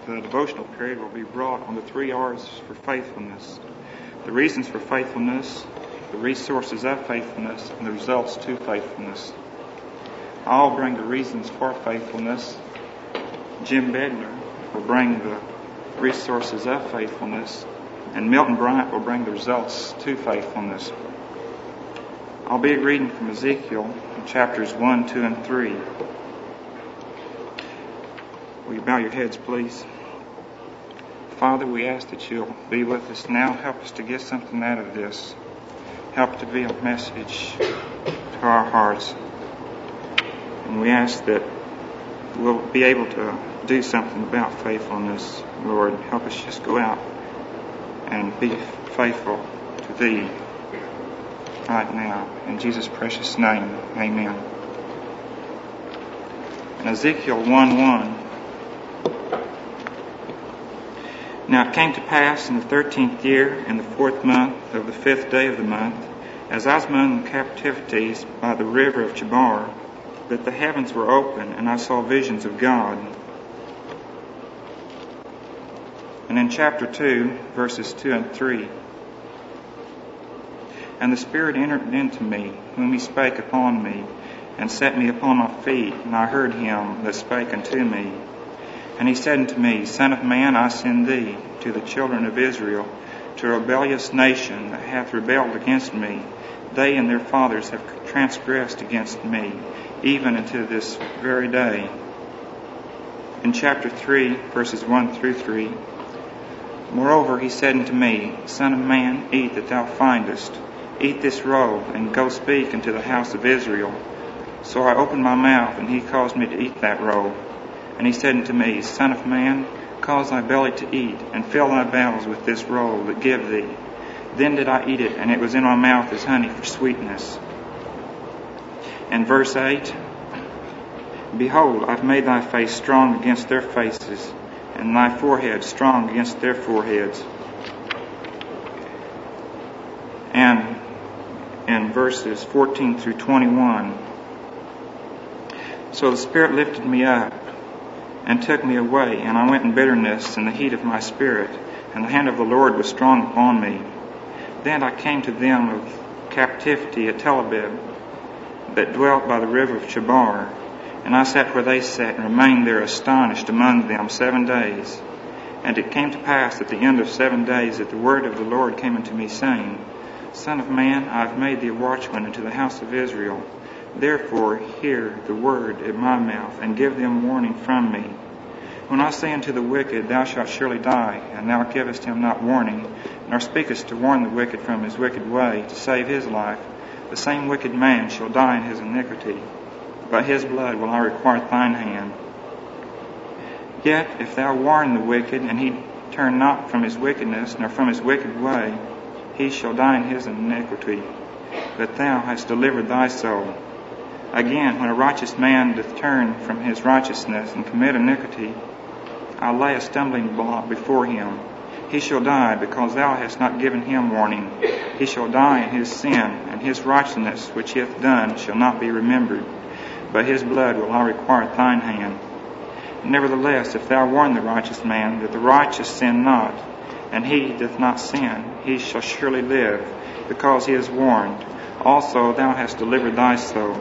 the devotional period will be brought on the 3 R's for faithfulness: the reasons for faithfulness, the resources of faithfulness, and the results to faithfulness. I'll bring the reasons for faithfulness. Jim Bednar will bring the resources of faithfulness, and Milton Bryant will bring the results to faithfulness. I'll be reading from Ezekiel chapters 1, 2, and 3. Will you bow your heads, please? Father, we ask that you'll be with us now. Help us to get something out of this. Help it to be a message to our hearts. And we ask that we'll be able to do something about faithfulness. Lord, help us just go out and be faithful to Thee right now. In Jesus' precious name, amen. In Ezekiel 1:1, now it came to pass in the 13th year, in the 4th month of the 5th day of the month, as I was among the captivities by the river of Chebar, that the heavens were open, and I saw visions of God. And in chapter 2, verses 2 and 3, and the Spirit entered into me, whom He spake upon me, and set me upon my feet, and I heard Him that spake unto me. And He said unto me, Son of man, I send thee to the children of Israel, to a rebellious nation that hath rebelled against me. They and their fathers have transgressed against me, even unto this very day. In chapter 3, verses 1 through 3, moreover He said unto me, Son of man, eat that thou findest. Eat this roll, and go speak unto the house of Israel. So I opened my mouth, and He caused me to eat that roll. And He said unto me, Son of man, cause thy belly to eat, and fill thy bowels with this roll that give thee. Then did I eat it, and it was in my mouth as honey for sweetness. And verse 8, Behold, I've made thy face strong against their faces, and thy forehead strong against their foreheads. And in verses 14 through 21, So the Spirit lifted me up, and took me away, and I went in bitterness in the heat of my spirit, and the hand of the Lord was strong upon me. Then I came to them of captivity at Tel Abib, that dwelt by the river of Chebar, and I sat where they sat, and remained there astonished among them 7 days. And it came to pass at the end of 7 days that the word of the Lord came unto me, saying, Son of man, I have made thee a watchman unto the house of Israel. Therefore hear the word of my mouth, and give them warning from me. When I say unto the wicked, Thou shalt surely die, and thou givest him not warning, nor speakest to warn the wicked from his wicked way, to save his life, the same wicked man shall die in his iniquity. By his blood will I require thine hand. Yet if thou warn the wicked, and he turn not from his wickedness, nor from his wicked way, he shall die in his iniquity. But thou hast delivered thy soul. Again, when a righteous man doth turn from his righteousness, and commit iniquity, I lay a stumbling block before him. He shall die, because thou hast not given him warning. He shall die in his sin, and his righteousness which he hath done shall not be remembered. By his blood will I require thine hand. Nevertheless, if thou warn the righteous man, that the righteous sin not, and he doth not sin, he shall surely live, because he is warned. Also thou hast delivered thy soul.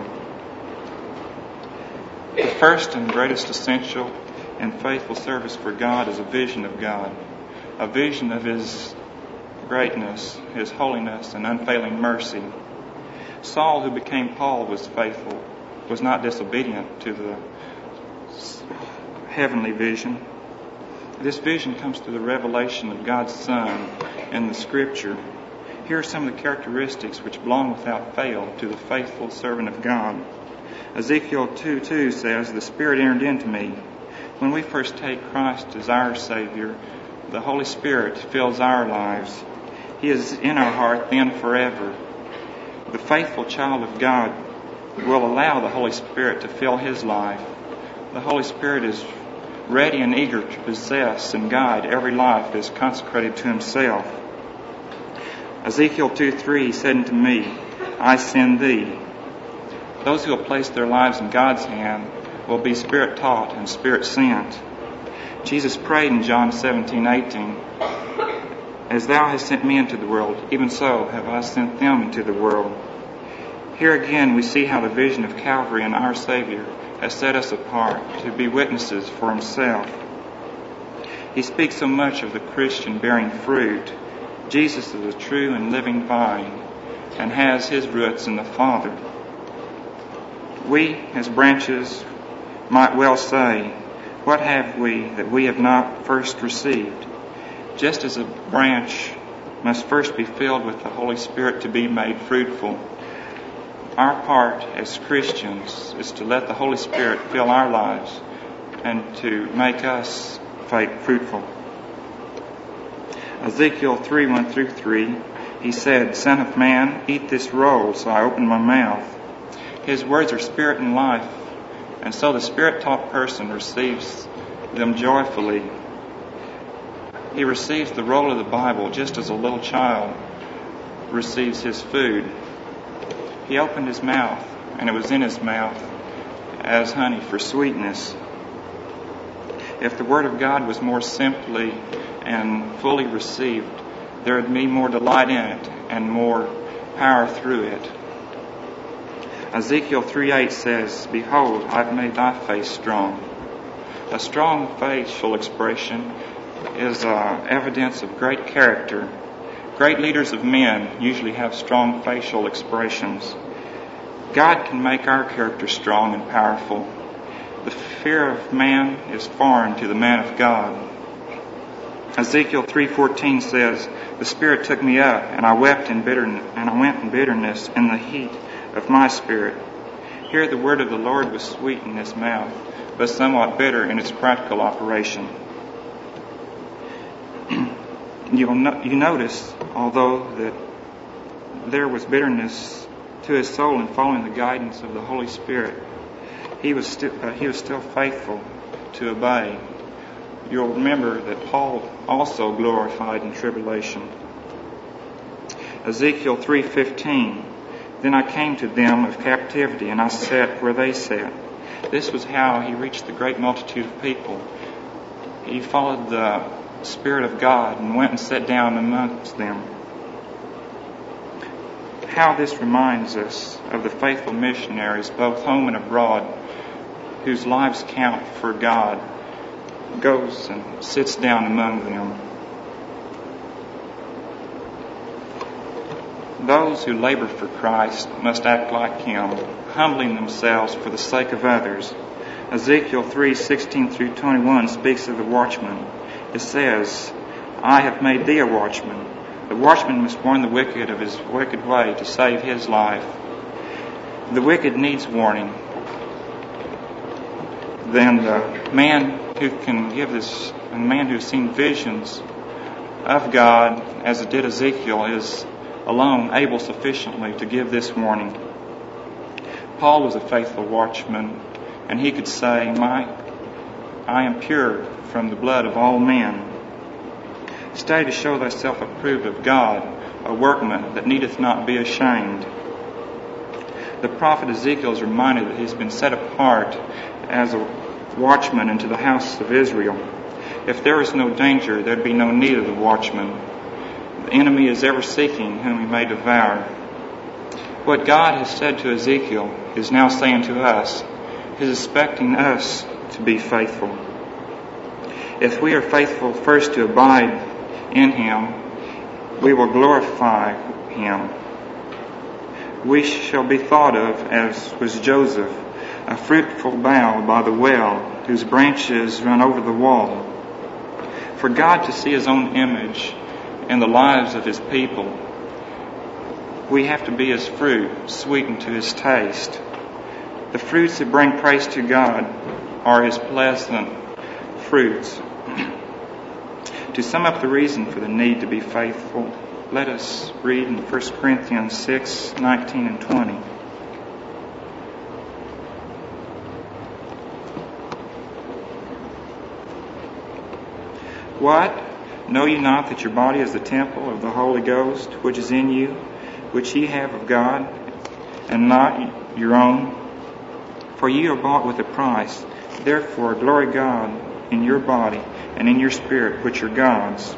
The first and greatest essential in faithful service for God is a vision of God, a vision of His greatness, His holiness, and unfailing mercy. Saul, who became Paul, was faithful, was not disobedient to the heavenly vision. This vision comes through the revelation of God's Son in the Scripture. Here are some of the characteristics which belong without fail to the faithful servant of God. Ezekiel 2:2 says, The Spirit entered into me. When we first take Christ as our Savior, the Holy Spirit fills our lives. He is in our heart then forever. The faithful child of God will allow the Holy Spirit to fill his life. The Holy Spirit is ready and eager to possess and guide every life that is consecrated to Himself. Ezekiel 2:3 said unto me, I send thee. Those who will place their lives in God's hand will be Spirit-taught and Spirit-sent. Jesus prayed in John 17:18, "As thou hast sent me into the world, even so have I sent them into the world." Here again we see how the vision of Calvary and our Savior has set us apart to be witnesses for Himself. He speaks so much of the Christian bearing fruit. Jesus is a true and living vine and has His roots in the Father. We, as branches, might well say, "What have we that we have not first received?" Just as a branch must first be filled with the Holy Spirit to be made fruitful, our part as Christians is to let the Holy Spirit fill our lives and to make us fruitful. Ezekiel 3:1-3, he said, "Son of man, eat this roll." So I opened my mouth. His words are spirit and life, and so the Spirit-taught person receives them joyfully. He receives the roll of the Bible just as a little child receives his food. He opened his mouth, and it was in his mouth as honey for sweetness. If the Word of God was more simply and fully received, there would be more delight in it and more power through it. Ezekiel 3:8 says, "Behold, I've made thy face strong." A strong facial expression is evidence of great character. Great leaders of men usually have strong facial expressions. God can make our character strong and powerful. The fear of man is foreign to the man of God. Ezekiel 3:14 says, "The Spirit took me up, and I wept in bitterness, and I went in bitterness in the heat of my spirit." Here the word of the Lord was sweet in his mouth, but somewhat bitter in its practical operation. You notice, although that there was bitterness to his soul in following the guidance of the Holy Spirit, he was still faithful to obey. You'll remember that Paul also glorified in tribulation. Ezekiel 3:15, "Then I came to them of captivity, and I sat where they sat." This was how he reached the great multitude of people. He followed the Spirit of God and went and sat down amongst them. How this reminds us of the faithful missionaries, both home and abroad, whose lives count for God, goes and sits down among them. Those who labor for Christ must act like Him, humbling themselves for the sake of others. Ezekiel 3:16-21 speaks of the watchman. It says, "I have made thee a watchman." The watchman must warn the wicked of his wicked way to save his life. The wicked needs warning. Then the man who can give this, a man who's seen visions of God, as it did Ezekiel, is alone able sufficiently to give this warning. Paul was a faithful watchman, and he could say, "I am pure from the blood of all men. Stay to show thyself approved of God, a workman that needeth not be ashamed." The prophet Ezekiel is reminded that he's been set apart as a watchman into the house of Israel. If there is no danger, there'd be no need of the watchman. The enemy is ever seeking whom he may devour. What God has said to Ezekiel is now saying to us. He's expecting us to be faithful. If we are faithful first to abide in Him, we will glorify Him. We shall be thought of as was Joseph, a fruitful bough by the well, whose branches run over the wall. For God to see His own image in the lives of His people, we have to be His fruit, sweetened to His taste. The fruits that bring praise to God are His pleasant fruits. To sum up the reason for the need to be faithful, let us read in 1 Corinthians 6:19-20. "What? Know ye not that your body is the temple of the Holy Ghost, which is in you, which ye have of God, and not your own? For ye are bought with a price. Therefore glory God in your body and in your spirit, which are God's.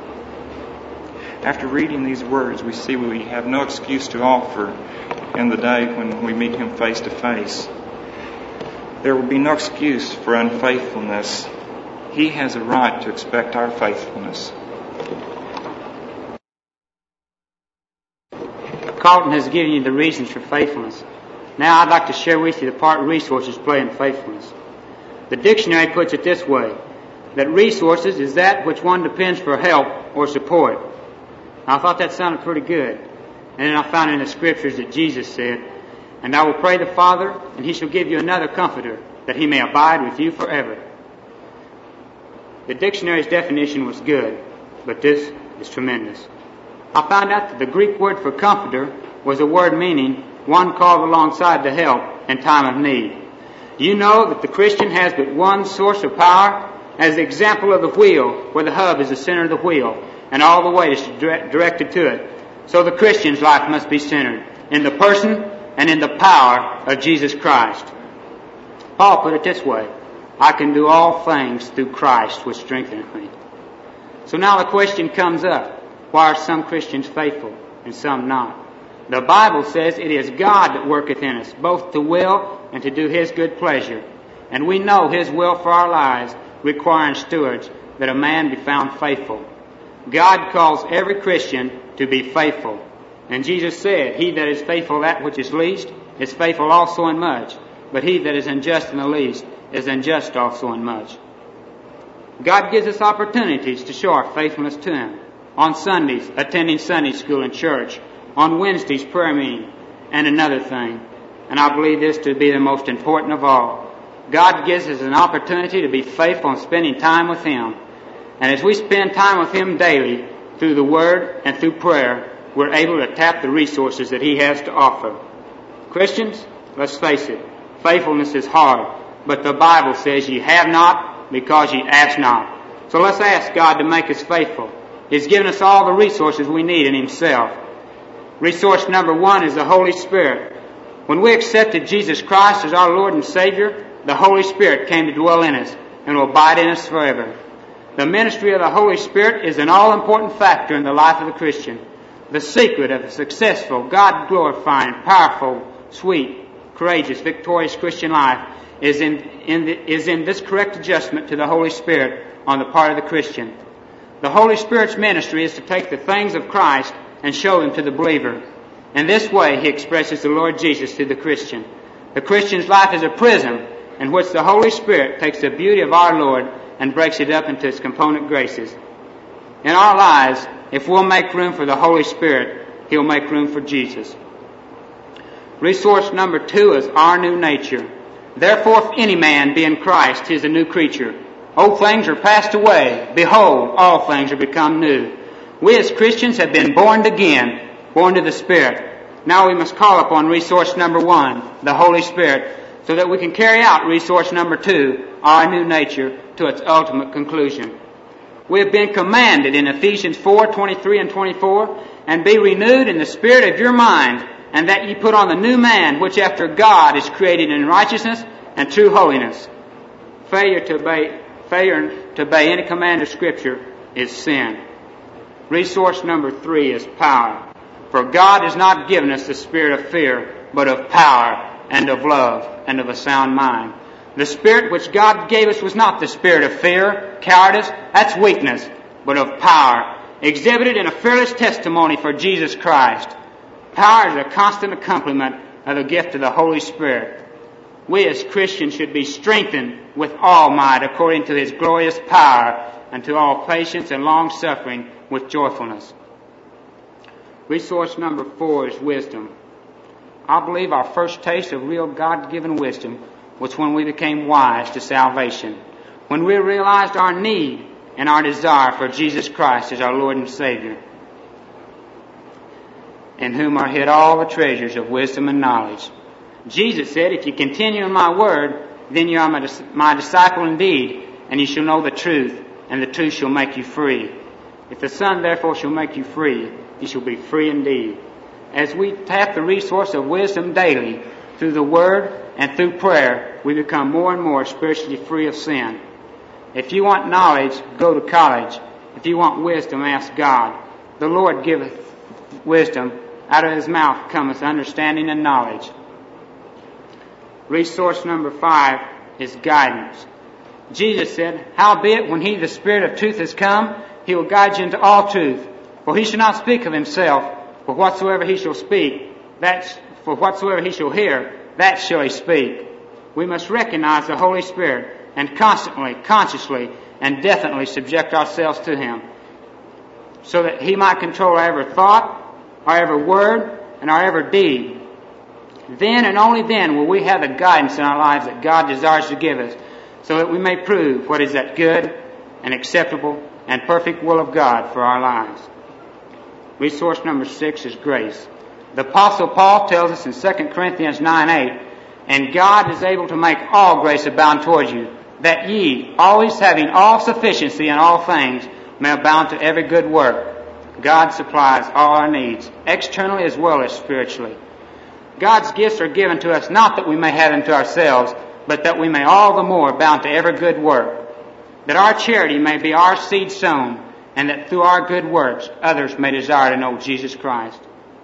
After reading these words, we see we have no excuse to offer in the day when we meet Him face to face. There will be no excuse for unfaithfulness. He has a right to expect our faithfulness. Carlton has given you the reasons for faithfulness. Now I'd like to share with you the part resources play in faithfulness. The dictionary puts it this way, that resources is that which one depends for help or support. Now, I thought that sounded pretty good. And then I found in the Scriptures that Jesus said, "And I will pray the Father, and He shall give you another Comforter, that He may abide with you forever." The dictionary's definition was good, but this is tremendous. I found out that the Greek word for comforter was a word meaning one called alongside to help in time of need. You know that the Christian has but one source of power, as the example of the wheel, where the hub is the center of the wheel, and all the weight is directed to it. So the Christian's life must be centered in the person and in the power of Jesus Christ. Paul put it this way, "I can do all things through Christ which strengtheneth me." So now the question comes up, why are some Christians faithful and some not? The Bible says it is God that worketh in us, both to will and to do His good pleasure. And we know His will for our lives, requiring stewards, that a man be found faithful. God calls every Christian to be faithful. And Jesus said, "He that is faithful that which is least is faithful also in much. But he that is unjust in the least is unjust also in much." God gives us opportunities to show our faithfulness to Him. On Sundays, attending Sunday school and church. On Wednesdays, prayer meeting. And another thing, and I believe this to be the most important of all, God gives us an opportunity to be faithful in spending time with Him. And as we spend time with Him daily, through the Word and through prayer, we're able to tap the resources that He has to offer. Christians, let's face it, faithfulness is hard, but the Bible says ye have not because ye ask not. So let's ask God to make us faithful. He's given us all the resources we need in Himself. Resource number one is the Holy Spirit. When we accepted Jesus Christ as our Lord and Savior, the Holy Spirit came to dwell in us and will abide in us forever. The ministry of the Holy Spirit is an all-important factor in the life of the Christian. The secret of a successful, God-glorifying, powerful, sweet, courageous, victorious Christian life is in this correct adjustment to the Holy Spirit on the part of the Christian. The Holy Spirit's ministry is to take the things of Christ and show them to the believer. In this way, He expresses the Lord Jesus to the Christian. The Christian's life is a prism in which the Holy Spirit takes the beauty of our Lord and breaks it up into its component graces. In our lives, if we'll make room for the Holy Spirit, He'll make room for Jesus. Resource number two is our new nature. Therefore, if any man be in Christ, he is a new creature. Old things are passed away. Behold, all things are become new. We as Christians have been born again, born to the Spirit. Now we must call upon resource number one, the Holy Spirit, so that we can carry out resource number two, our new nature, to its ultimate conclusion. We have been commanded in Ephesians 4:23 and 24, "And be renewed in the spirit of your mind, and that ye put on the new man, which after God is created in righteousness and true holiness." Failure to obey any command of Scripture is sin. Resource number three is power. For God has not given us the spirit of fear, but of power and of love and of a sound mind. The spirit which God gave us was not the spirit of fear, cowardice, that's weakness, but of power, exhibited in a fearless testimony for Jesus Christ. Power is a constant accompaniment of the gift of the Holy Spirit. We as Christians should be strengthened with all might according to His glorious power, unto all patience and long-suffering with joyfulness. Resource number four is wisdom. I believe our first taste of real God-given wisdom was when we became wise to salvation, when we realized our need and our desire for Jesus Christ as our Lord and Savior, in whom are hid all the treasures of wisdom and knowledge. Jesus said, "If you continue in my word, then you are my disciple indeed, and you shall know the truth, and the truth shall make you free. If the Son therefore shall make you free, you shall be free indeed." As we tap the resource of wisdom daily through the Word and through prayer, we become more and more spiritually free of sin. If you want knowledge, go to college. If you want wisdom, ask God. The Lord giveth wisdom. Out of his mouth cometh understanding and knowledge. Resource number 5 is guidance. Jesus said, Howbeit, when he, the Spirit of truth, is come, he will guide you into all truth. For he shall not speak of himself, but whatsoever he shall speak, for whatsoever he shall hear, that shall he speak. We must recognize the Holy Spirit and constantly, consciously, and definitely subject ourselves to him, so that he might control our every thought, our every word, and our every deed. Then and only then will we have the guidance in our lives that God desires to give us, so that we may prove what is that good and acceptable and perfect will of God for our lives. Resource number 6 is grace. The Apostle Paul tells us in 2 Corinthians 9:8, And God is able to make all grace abound toward you, that ye, always having all sufficiency in all things, may abound to every good work. God supplies all our needs, externally as well as spiritually. God's gifts are given to us not that we may have them to ourselves, but that we may all the more abound to every good work, that our charity may be our seed sown, and that through our good works others may desire to know Jesus Christ.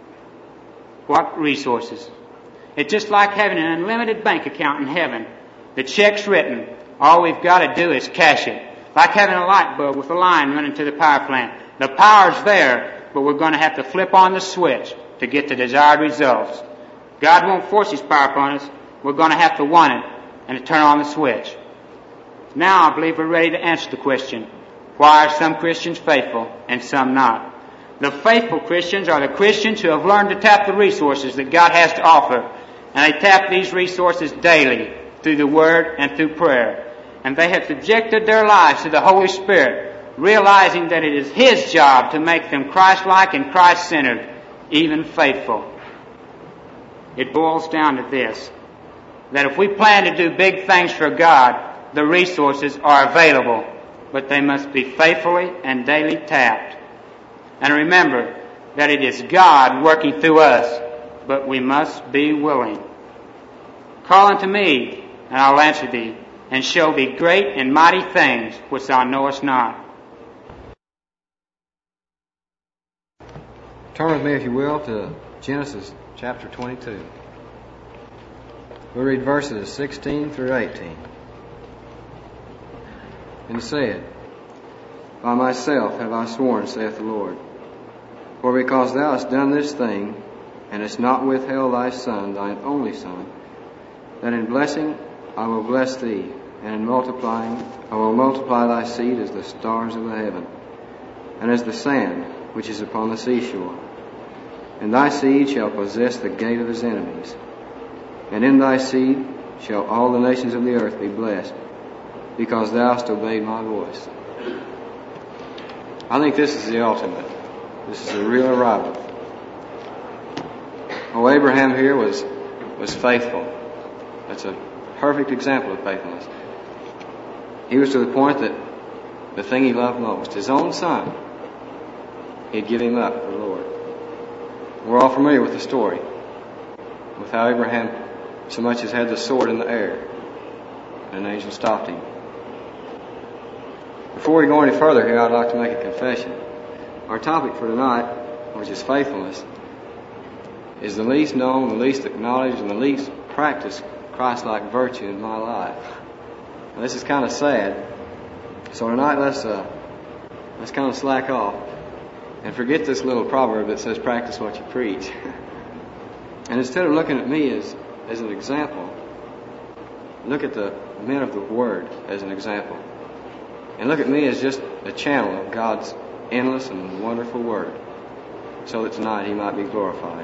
What resources! It's just like having an unlimited bank account in heaven. The check's written. All we've got to do is cash it. Like having a light bulb with a line running to the power plant. The power's there, but we're going to have to flip on the switch to get the desired results. God won't force his power upon us. We're going to have to want it and to turn on the switch. Now I believe we're ready to answer the question, why are some Christians faithful and some not? The faithful Christians are the Christians who have learned to tap the resources that God has to offer, and they tap these resources daily through the Word and through prayer. And they have subjected their lives to the Holy Spirit, realizing that it is his job to make them Christ-like and Christ-centered, even faithful. It boils down to this, that if we plan to do big things for God, the resources are available, but they must be faithfully and daily tapped. And remember that it is God working through us, but we must be willing. Call unto me, and I'll answer thee, and show thee great and mighty things which thou knowest not. Turn with me, if you will, to Genesis chapter 22. We'll read verses 16 through 18. And said, By myself have I sworn, saith the Lord, for because thou hast done this thing, and hast not withheld thy son, thine only son, that in blessing I will bless thee, and in multiplying I will multiply thy seed as the stars of the heaven, and as the sand which is upon the seashore. And thy seed shall possess the gate of his enemies. And in thy seed shall all the nations of the earth be blessed, because thou hast obeyed my voice. I think this is the ultimate. This is the real arrival. Oh, Abraham here was faithful. That's a perfect example of faithfulness. He was to the point that the thing he loved most, his own son, he'd give him up for the Lord. We're all familiar with the story, with how Abraham so much as had the sword in the air, and an angel stopped him. Before we go any further here, I'd like to make a confession. Our topic for tonight, which is faithfulness, is the least known, the least acknowledged, and the least practiced Christ-like virtue in my life. Now, this is kind of sad. So tonight, let's kind of slack off and forget this little proverb that says, practice what you preach. And instead of looking at me as an example, look at the men of the Word as an example. And look at me as just a channel of God's endless and wonderful Word, so that tonight He might be glorified.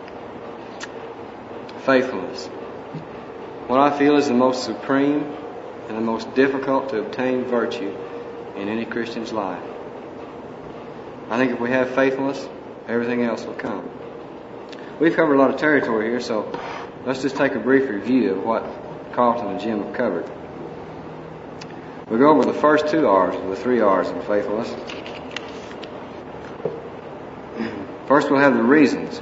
Faithfulness. What I feel is the most supreme and the most difficult to obtain virtue in any Christian's life. I think if we have faithfulness, everything else will come. We've covered a lot of territory here, so let's just take a brief review of what Carlton and Jim have covered. We'll go over the first 2 R's of the 3 R's of faithfulness. First, we'll have the reasons.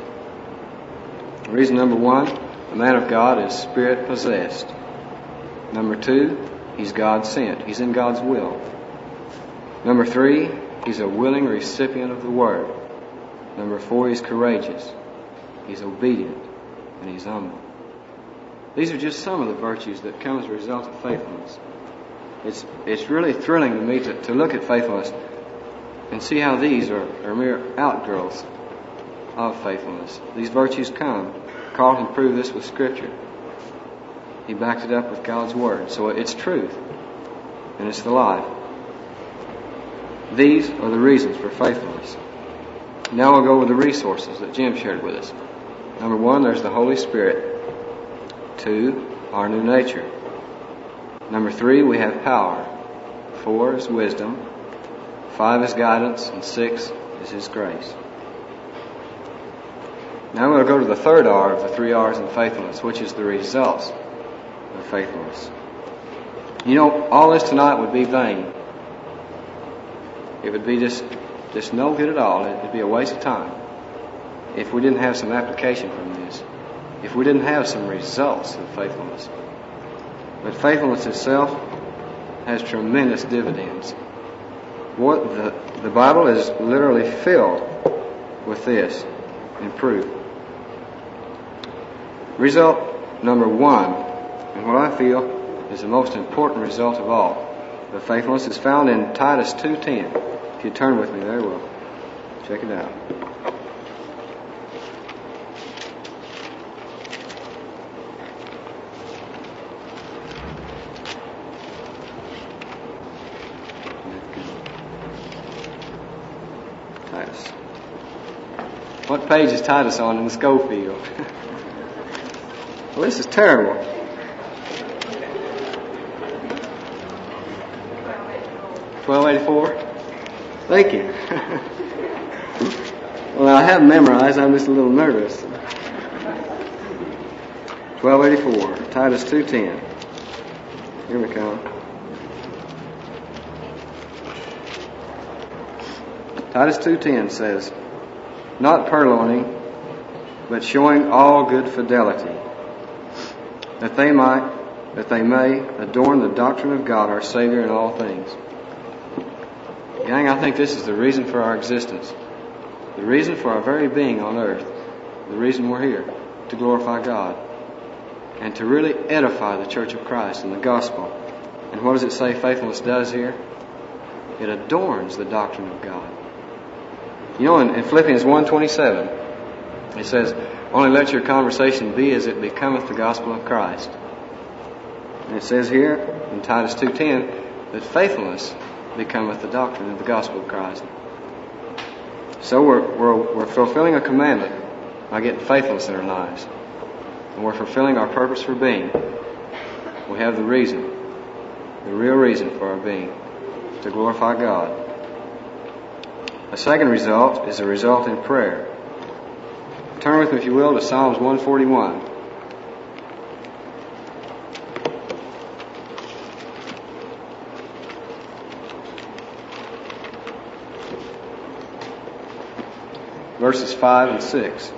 Reason number 1, the man of God is Spirit possessed. Number 2, he's God sent. He's in God's will. Number 3, he's a willing recipient of the Word. Number 4, he's courageous. He's obedient. And he's humble. These are just some of the virtues that come as a result of faithfulness. It's really thrilling to me to look at faithfulness and see how these are mere outgrowths of faithfulness. These virtues come. Carlton proved this with Scripture. He backed it up with God's Word. So it's truth. And it's the life. These are the reasons for faithfulness. Now we'll go with the resources that Jim shared with us. Number 1, there's the Holy Spirit. 2, our new nature. Number 3, we have power. 4 is wisdom. 5 is guidance. And 6 is His grace. Now I'm going to go to the third R of the 3 R's in faithfulness, which is the results of faithfulness. You know, all this tonight would be vain. It would be just no good at all. It would be a waste of time if we didn't have some application from this, if we didn't have some results of faithfulness. But faithfulness itself has tremendous dividends. The Bible is literally filled with this in proof. Result number 1, and what I feel is the most important result of all, the faithfulness is found in Titus 2:10. If you turn with me there, we'll check it out. Titus. What page is Titus on in the Schofield? Well, this is terrible. 1284? Thank you. Well, I have memorized. I'm just a little nervous. 1284, Titus 2:10. Here we come. Titus 2:10 says, "Not purloining, but showing all good fidelity, that they may adorn the doctrine of God our Savior in all things." Gang, I think this is the reason for our existence, the reason for our very being on earth, the reason we're here, to glorify God and to really edify the Church of Christ and the gospel. And what does it say faithfulness does here? It adorns the doctrine of God. You know, in Philippians 1:27, it says, "Only let your conversation be as it becometh the gospel of Christ." And it says here in Titus 2:10 that faithfulness becometh the doctrine of the gospel of Christ. So we're fulfilling a commandment by getting faithfulness in our lives. And we're fulfilling our purpose for being. We have the reason, the real reason for our being, to glorify God. A second result is a result in prayer. Turn with me, if you will, to Psalms 141. Verses 5 and 6.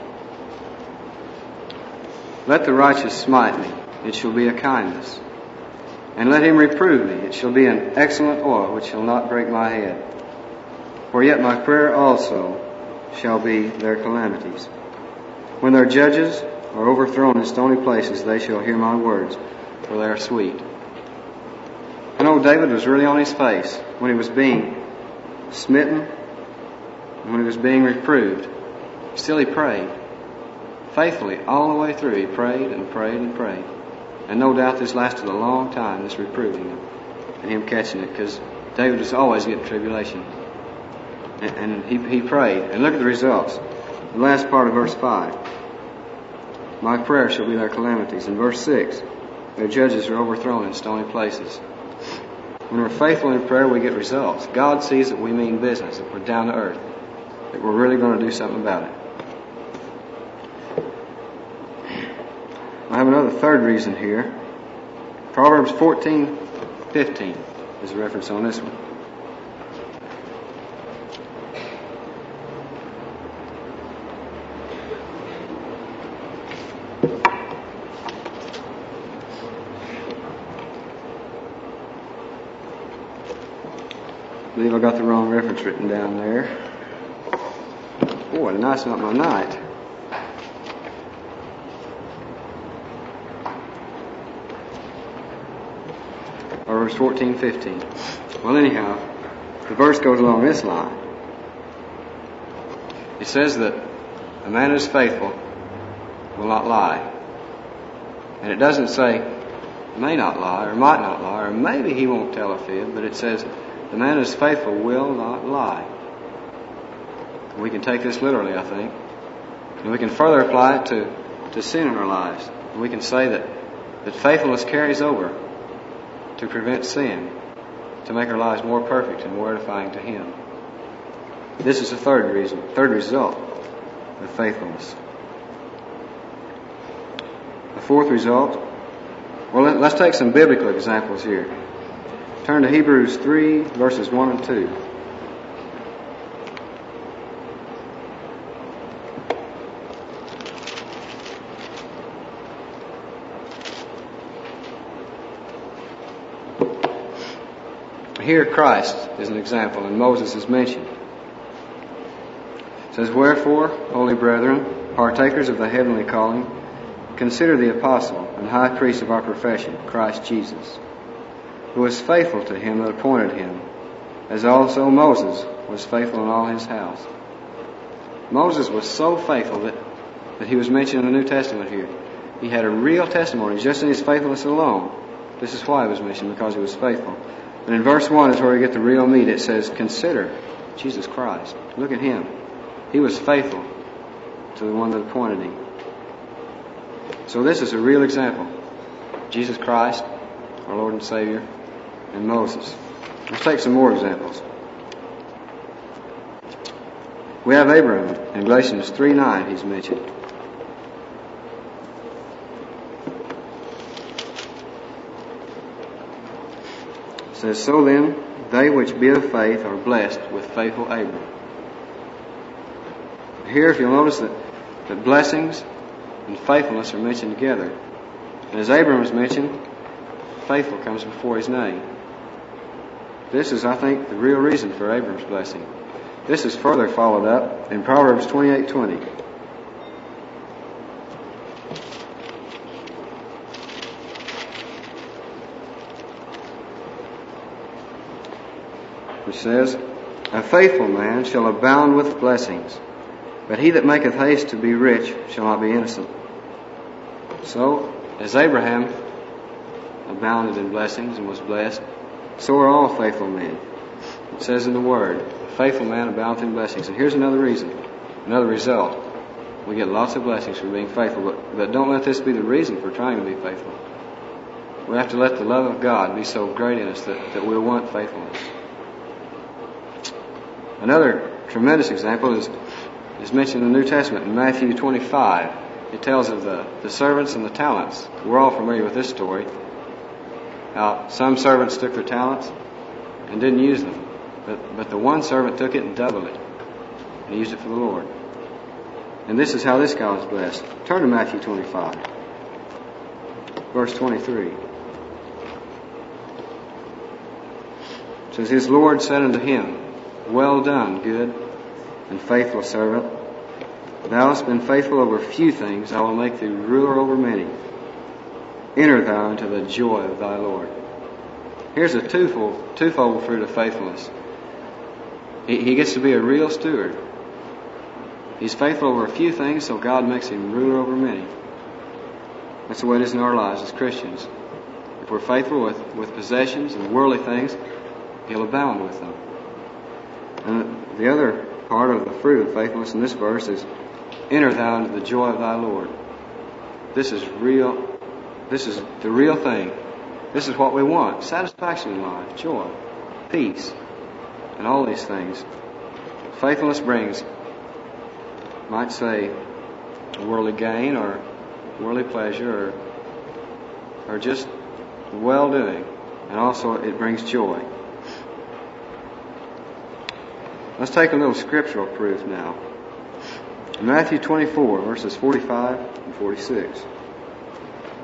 "Let the righteous smite me, it shall be a kindness. And let him reprove me, it shall be an excellent oil which shall not break my head. For yet my prayer also shall be their calamities. When their judges are overthrown in stony places, they shall hear my words, for they are sweet." I know David was really on his face when he was being smitten, when he was being reproved. Still he prayed. Faithfully, all the way through, he prayed and prayed and prayed. And no doubt this lasted a long time, this reproving him and him catching it, because David was always getting tribulation. And he prayed. And look at the results. The last part of verse 5. "My prayer shall be their calamities." In verse 6, "Their judges are overthrown in stony places." When we're faithful in prayer, we get results. God sees that we mean business, that we're down to earth, that we're really going to do something about it. I have another third reason here. Proverbs 14:15 is a reference on this one. I believe I got the wrong reference written down there. Boy, tonight's not my night. Or verse 14, 15. Well, anyhow, the verse goes along this line. It says that a man who is faithful will not lie. And it doesn't say may not lie, or might not lie, or maybe he won't tell a fib, but it says the man who is faithful will not lie. We can take this literally, I think. And we can further apply it to sin in our lives. And we can say that faithfulness carries over to prevent sin, to make our lives more perfect and more edifying to Him. This is the third result of faithfulness. The fourth result, well, let's take some biblical examples here. Turn to Hebrews 3, verses 1 and 2. Here Christ is an example, and Moses is mentioned. It says, "Wherefore, holy brethren, partakers of the heavenly calling, consider the apostle and high priest of our profession, Christ Jesus, who was faithful to him that appointed him, as also Moses was faithful in all his house." Moses was so faithful that he was mentioned in the New Testament here. He had a real testimony just in his faithfulness alone. This is why he was mentioned, because he was faithful. And in verse 1 is where we get the real meat. It says, "Consider Jesus Christ." Look at him. He was faithful to the one that appointed him. So this is a real example. Jesus Christ, our Lord and Savior, and Moses. Let's take some more examples. We have Abraham in Galatians 3:9, he's mentioned. It says, "So then, they which be of faith are blessed with faithful Abram." Here, if you'll notice that blessings and faithfulness are mentioned together. And as Abram is mentioned, faithful comes before his name. This is, I think, the real reason for Abram's blessing. This is further followed up in Proverbs 28:20. Which says, "A faithful man shall abound with blessings, but he that maketh haste to be rich shall not be innocent." So, as Abraham abounded in blessings and was blessed, so are all faithful men. It says in the Word, "A faithful man aboundeth in blessings." And here's another reason, another result. We get lots of blessings for being faithful, but don't let this be the reason for trying to be faithful. We have to let the love of God be so great in us that we'll want faithfulness. Another tremendous example is mentioned in the New Testament in Matthew 25. It tells of the servants and the talents. We're all familiar with this story. How some servants took their talents and didn't use them. But the one servant took it and doubled it. And he used it for the Lord. And this is how this guy was blessed. Turn to Matthew 25. Verse 23. It says, "His Lord said unto him, Well done, good and faithful servant. Thou hast been faithful over few things, I will make thee ruler over many. Enter thou into the joy of thy Lord." Here's a twofold fruit of faithfulness. He gets to be a real steward. He's faithful over a few things, so God makes him ruler over many. That's the way it is in our lives as Christians. If we're faithful with possessions and worldly things, He'll abound with them. And the other part of the fruit of faithfulness in this verse is, "Enter thou into the joy of thy Lord." This is real. This is the real thing. This is what we want. Satisfaction in life, joy, peace, and all these things. Faithfulness brings, might say, worldly gain or worldly pleasure or just well-doing. And also it brings joy. Let's take a little scriptural proof now. In Matthew 24, verses 45 and 46.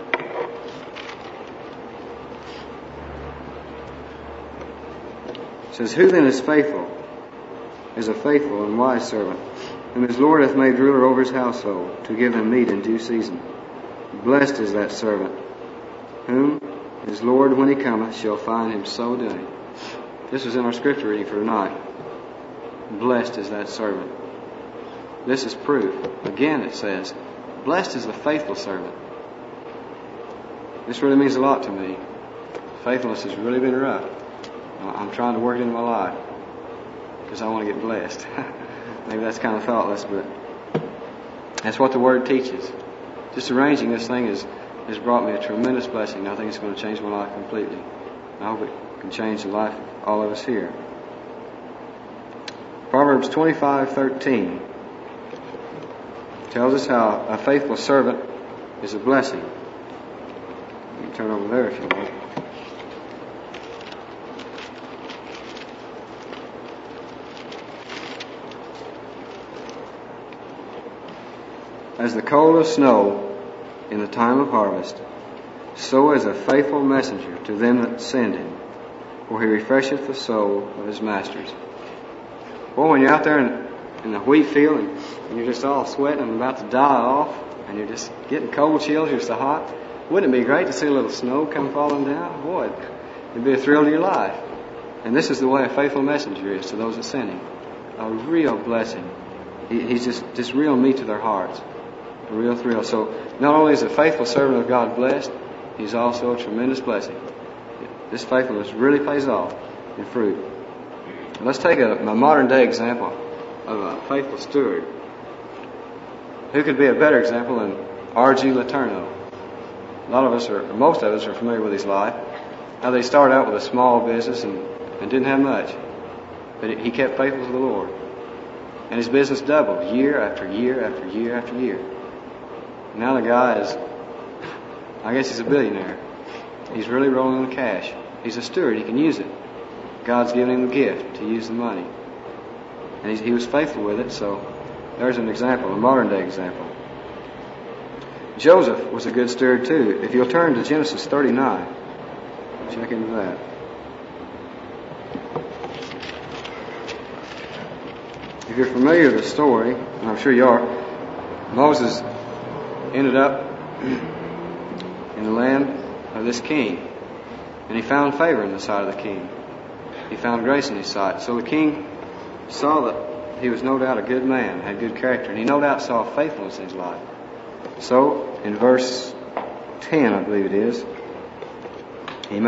It says, "Who then is faithful? Is a faithful and wise servant, whom his Lord hath made ruler over his household, to give them meat in due season. Blessed is that servant, whom his Lord, when he cometh, shall find him so doing." This was in our scripture reading for tonight. Blessed is that servant. This is proof. Again it says, blessed is the faithful servant. This really means a lot to me. Faithfulness has really been rough. I'm trying to work it into my life because I want to get blessed. Maybe that's kind of thoughtless, but that's what the Word teaches. Just arranging this thing has brought me a tremendous blessing. I think it's going to change my life completely. I hope it can change the life of all of us here. Proverbs 25:13 tells us how a faithful servant is a blessing. You can turn over there if you want. As the cold of snow in the time of harvest, so is a faithful messenger to them that send him, for he refresheth the soul of his masters. Well, when you're out there in the wheat field and you're just all sweating and about to die off, and you're just getting cold chills, you're so hot, wouldn't it be great to see a little snow come falling down? Boy, it'd be a thrill to your life. And this is the way a faithful messenger is to those that send him. A real blessing. He's just real meat to their hearts. A real thrill. So not only is a faithful servant of God blessed, he's also a tremendous blessing. This faithfulness really pays off in fruit. Let's take a modern day example of a faithful steward. Who could be a better example than R.G. Letourneau? A lot of us, or most of us, are familiar with his life. How they started out with a small business and didn't have much. But he kept faithful to the Lord. And his business doubled year after year after year after year. Now the guy is, I guess he's a billionaire. He's really rolling in the cash. He's a steward. He can use it. God's given him the gift to use the money. And he was faithful with it, so there's an example, a modern day example. Joseph was a good steward too. If you'll turn to Genesis 39, check into that. If you're familiar with the story, and I'm sure you are, Moses ended up in the land of this king. And he found favor in the sight of the king. He found grace in his sight. So the king saw that he was no doubt a good man, had good character, and he no doubt saw faithfulness in his life. So in verse 10, I believe it is, he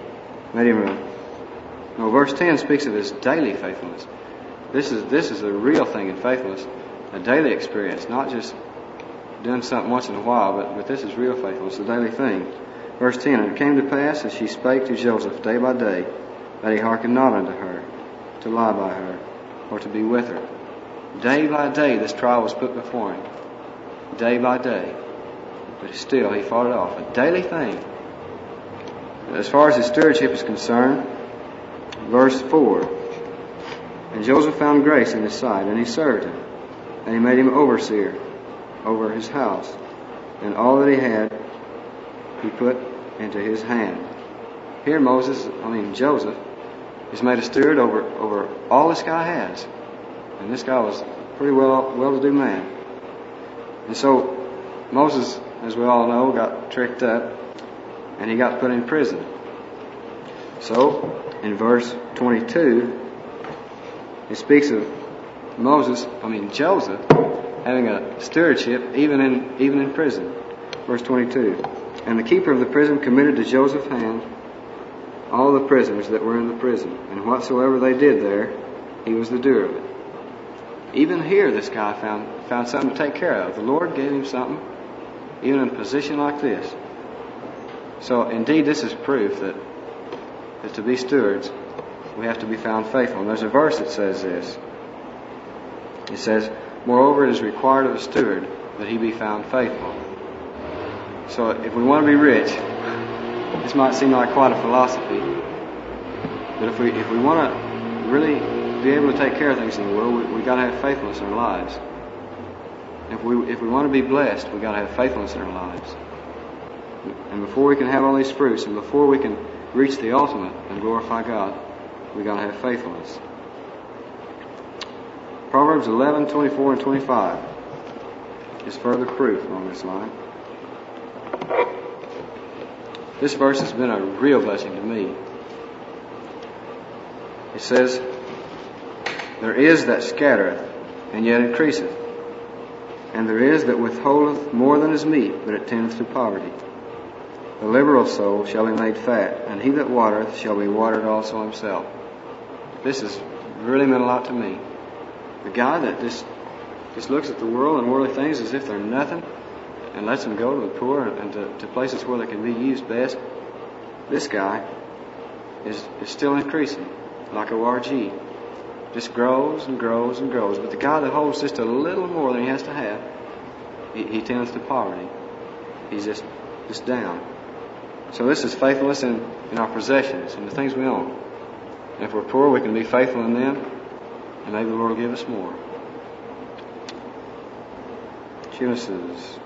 verse 10 speaks of his daily faithfulness. This is a real thing in faithfulness, a daily experience, not just doing something once in a while, but this is real faithfulness, a daily thing. Verse 10, and it came to pass, as she spake to Joseph day by day, that he hearkened not unto her, to lie by her, or to be with her. Day by day this trial was put before him. Day by day. But still he fought it off. A daily thing. As far as his stewardship is concerned, verse 4, and Joseph found grace in his sight, and he served him, and he made him overseer over his house, and all that he had he put into his hand. Here Joseph is made a steward over all this guy has. And this guy was a pretty well-to-do man. And so Moses, as we all know, got tricked up and he got put in prison. So in verse 22, it speaks of Joseph having a stewardship even in prison. Verse 22. And the keeper of the prison committed to Joseph's hand all the prisoners that were in the prison, and whatsoever they did there, he was the doer of it. Even here this guy found something to take care of. The Lord gave him something, even in a position like this. So indeed this is proof that to be stewards, we have to be found faithful. And there's a verse that says this. It says, moreover it is required of a steward that he be found faithful. So if we want to be rich, this might seem like quite a philosophy, but if we want to really be able to take care of things in the world, we got to have faithfulness in our lives. If we want to be blessed, we got to have faithfulness in our lives. And before we can have all these fruits, and before we can reach the ultimate and glorify God, we got to have faithfulness. Proverbs 11:24 and 25 is further proof along this line. This verse has been a real blessing to me. It says, "There is that scattereth, and yet increaseth. And there is that withholdeth more than is meet, but it tendeth to poverty. The liberal soul shall be made fat, and he that watereth shall be watered also himself." This has really meant a lot to me. The guy that just looks at the world and worldly things as if they're nothing, and lets them go to the poor and to places where they can be used best, this guy is still increasing, like a YG. Just grows and grows and grows. But the guy that holds just a little more than he has to have, he tends to poverty. He's just down. So this is faithfulness in our possessions and the things we own. And if we're poor, we can be faithful in them, and maybe the Lord will give us more. Genesis.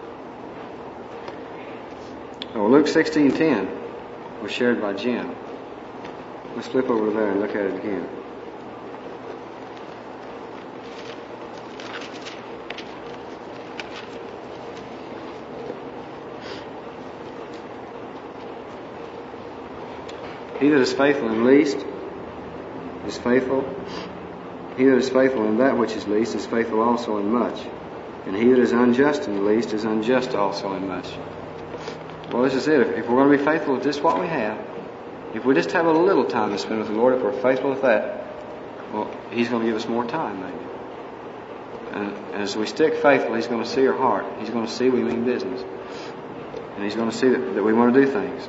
Luke 16:10 was shared by Jim. Let's flip over there and look at it again. He that is faithful in least is faithful. He that is faithful in that which is least is faithful also in much. And he that is unjust in the least is unjust also in much. Well, this is it. If we're going to be faithful with just what we have, if we just have a little time to spend with the Lord, if we're faithful with that, well, He's going to give us more time, maybe. And as we stick faithful, He's going to see our heart. He's going to see we mean business. And He's going to see that we want to do things.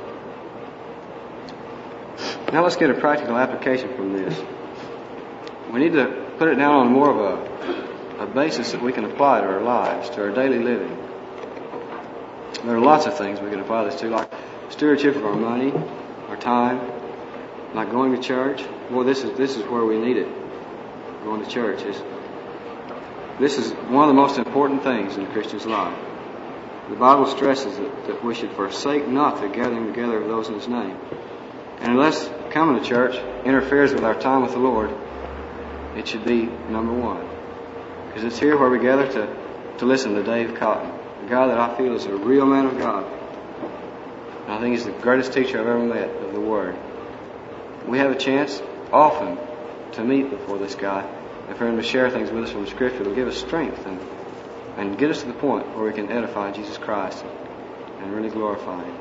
Now let's get a practical application from this. We need to put it down on more of a basis that we can apply to our lives, to our daily living. There are lots of things we can apply this to, like stewardship of our money, our time, like going to church. Boy, this is where we need it. Going to church this is one of the most important things in a Christian's life. The Bible stresses that we should forsake not the gathering together of those in His name. And unless coming to church interferes with our time with the Lord, it should be number one. Because it's here where we gather to listen to Dave Cotton, a guy that I feel is a real man of God. And I think he's the greatest teacher I've ever met of the Word. We have a chance often to meet before this guy and for him to share things with us from the Scripture that will give us strength and get us to the point where we can edify Jesus Christ and really glorify Him.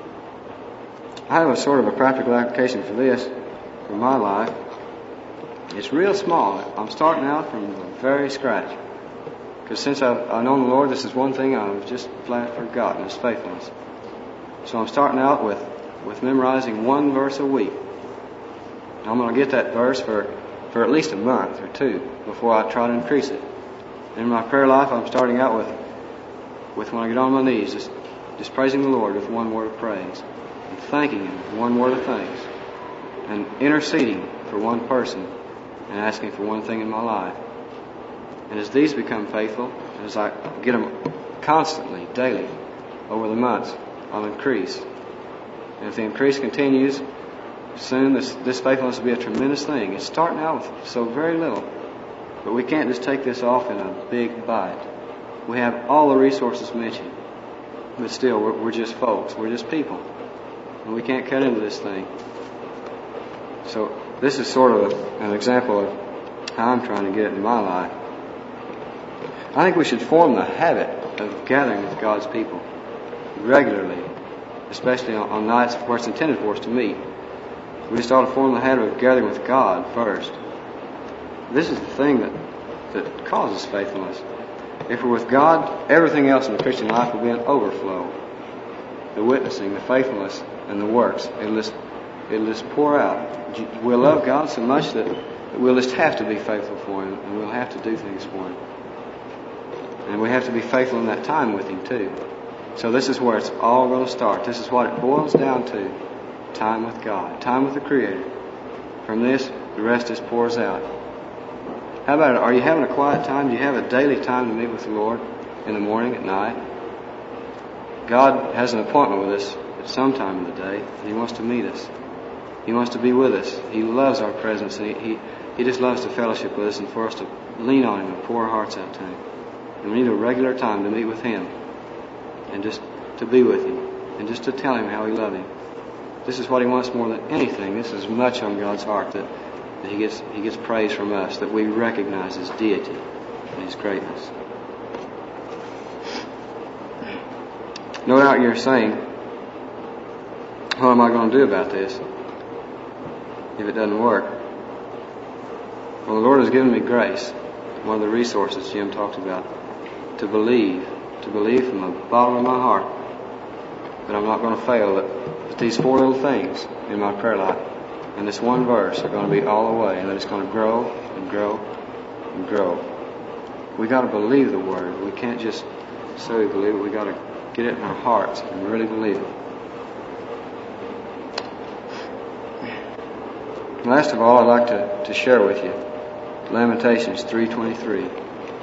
I have a sort of a practical application for this, for my life. It's real small. I'm starting out from the very scratch. Because since I've known the Lord, this is one thing I've just flat forgotten, His faithfulness. So I'm starting out with memorizing one verse a week. And I'm going to get that verse for at least a month or two before I try to increase it. In my prayer life, I'm starting out with when I get on my knees, just praising the Lord with one word of praise, and thanking Him with one word of thanks, and interceding for one person, and asking for one thing in my life. And as these become faithful, and as I get them constantly, daily, over the months, I'll increase. And if the increase continues, soon this faithfulness will be a tremendous thing. It's starting out with so very little. But we can't just take this off in a big bite. We have all the resources mentioned. But still, we're just folks. We're just people. And we can't cut into this thing. So this is sort of an example of how I'm trying to get it in my life. I think we should form the habit of gathering with God's people regularly, especially on nights where it's intended for us to meet. We just ought to form the habit of gathering with God first. This is the thing that causes faithfulness. If we're with God, everything else in the Christian life will be an overflow. The witnessing, the faithfulness, and the works. It'll just pour out. We'll love God so much that we'll just have to be faithful for Him, and we'll have to do things for Him. And we have to be faithful in that time with Him too. So this is where it's all going to start. This is what it boils down to. Time with God. Time with the Creator. From this, the rest just pours out. How about it? Are you having a quiet time? Do you have a daily time to meet with the Lord in the morning, at night? God has an appointment with us at some time of the day, and He wants to meet us. He wants to be with us. He loves our presence, and He just loves to fellowship with us and for us to lean on Him and pour our hearts out to Him. And we need a regular time to meet with Him and just to be with Him and just to tell Him how we love Him. This is what He wants more than anything. This is much on God's heart that He gets praise from us, that we recognize His deity and His greatness. No doubt you're saying, what am I going to do about this if it doesn't work? Well, the Lord has given me grace, one of the resources Jim talked about, to believe from the bottom of my heart that I'm not going to fail, that these 4 little things in my prayer life and this one verse are going to be all the way, and that it's going to grow and grow and grow. We got to believe the Word. We can't just say we believe it. We got to get it in our hearts and really believe it. Last of all, I'd like to share with you Lamentations 3:23.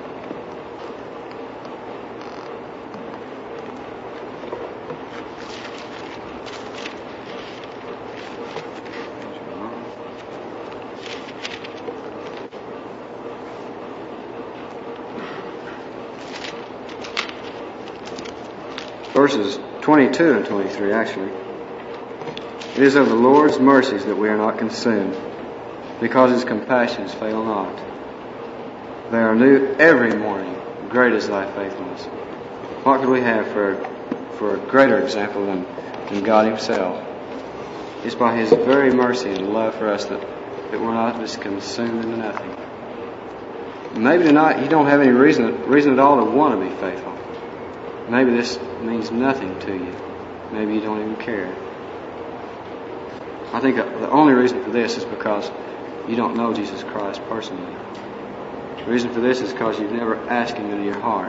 Verses 22 and 23, actually. It is of the Lord's mercies that we are not consumed, because His compassions fail not. They are new every morning. Great is Thy faithfulness. What could we have for a greater example than God Himself? It's by His very mercy and love for us that we're not just consumed into nothing. Maybe tonight you don't have any reason at all to want to be faithful. Maybe this means nothing to you. Maybe you don't even care. I think the only reason for this is because you don't know Jesus Christ personally. The reason for this is because you've never asked Him into your heart.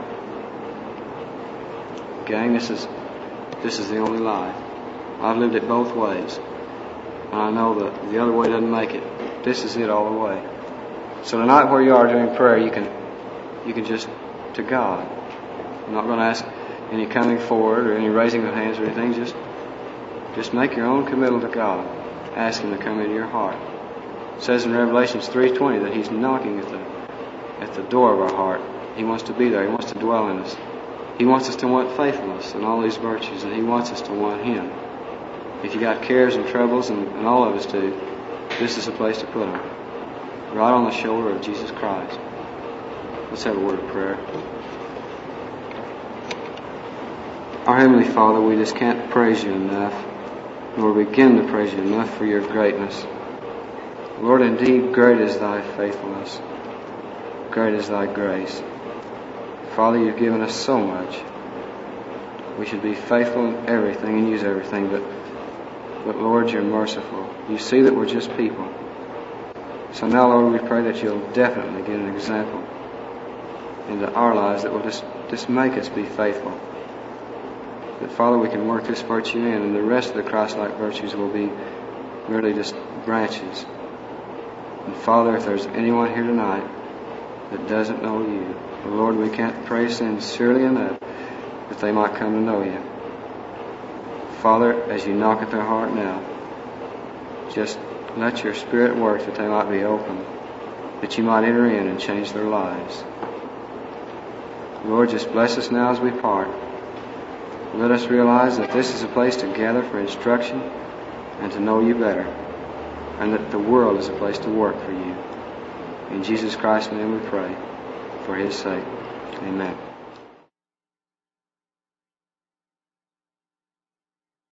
Gang, this is the only lie. I've lived it both ways. And I know that the other way doesn't make it. This is it all the way. So tonight where you are during prayer, you can just, to God. I'm not going to ask any coming forward or any raising of hands or anything. Just make your own committal to God. Ask Him to come into your heart. It says in Revelations 3:20 that He's knocking at the door of our heart. He wants to be there. He wants to dwell in us. He wants us to want faithfulness and all these virtues, and He wants us to want Him. If you got cares and troubles, and all of us do, this is the place to put them. Right on the shoulder of Jesus Christ. Let's have a word of prayer. Our Heavenly Father, we just can't praise You enough, nor begin to praise You enough for Your greatness. Lord, indeed, great is Thy faithfulness. Great is Thy grace. Father, You've given us so much. We should be faithful in everything and use everything, but Lord, You're merciful. You see that we're just people. So now, Lord, we pray that You'll definitely get an example into our lives that will just make us be faithful. That, Father, we can work this virtue in, and the rest of the Christ-like virtues will be merely just branches. And Father, if there's anyone here tonight that doesn't know You, Lord, we can't pray sincerely enough that they might come to know You. Father, as You knock at their heart now, just let Your Spirit work that they might be open, that You might enter in and change their lives. Lord, just bless us now as we part. Let us realize that this is a place to gather for instruction and to know You better, and that the world is a place to work for You. In Jesus Christ's name we pray, for His sake. Amen.